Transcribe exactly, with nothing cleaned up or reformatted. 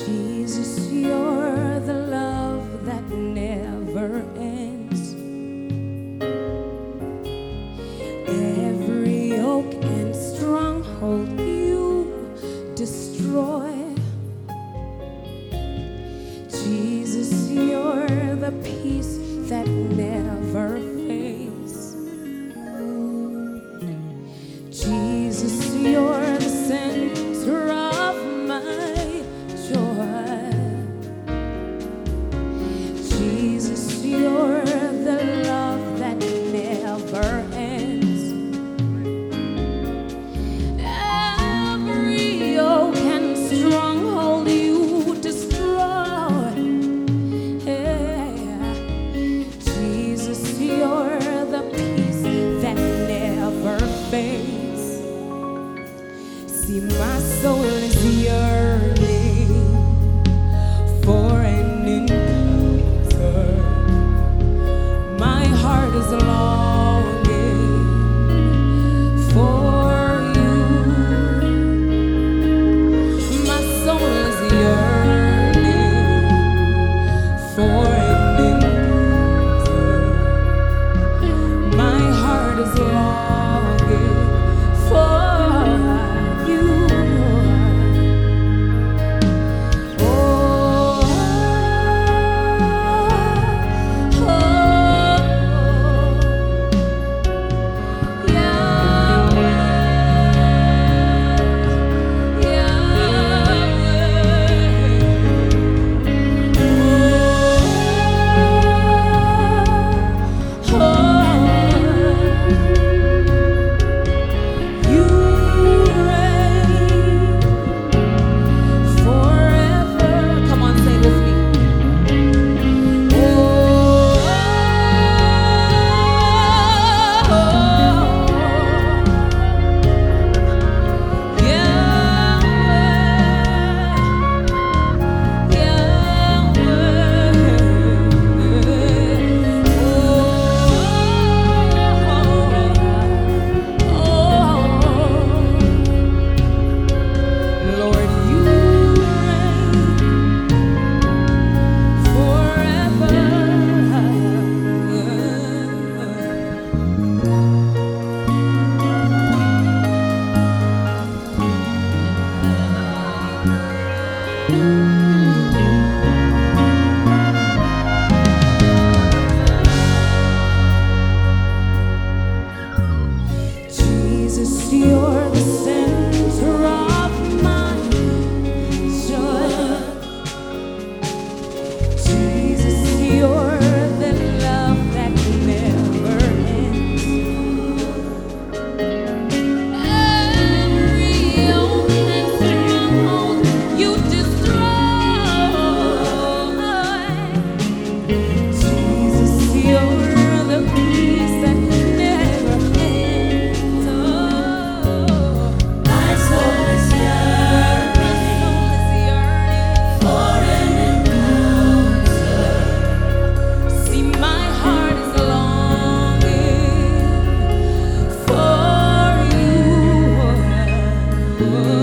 Jesus, you're the love that never ends. Every yoke and stronghold you destroy. Jesus, you're the peace that never fades. Jesus, you're the center of my joy. Jesus, you're the love that never ends. Every yoke and stronghold you destroy. Yeah. Jesus, you're the peace that never fades. See, my soul is yearning for an encounter. My heart is longing for you. My soul is yearning for an encounter. My heart is longing for you. Oh, oh, Yahweh, you reign forever. Come on, say it with me. Oh, Lord, you reign forever. Jesus, you're the center of my joy. Jesus, you're the love that never ends. Every yoke and stronghold you destroy. Jesus, you're the peace that never ends. Oh, my soul is yearning for an encounter. See, my heart is longing for you.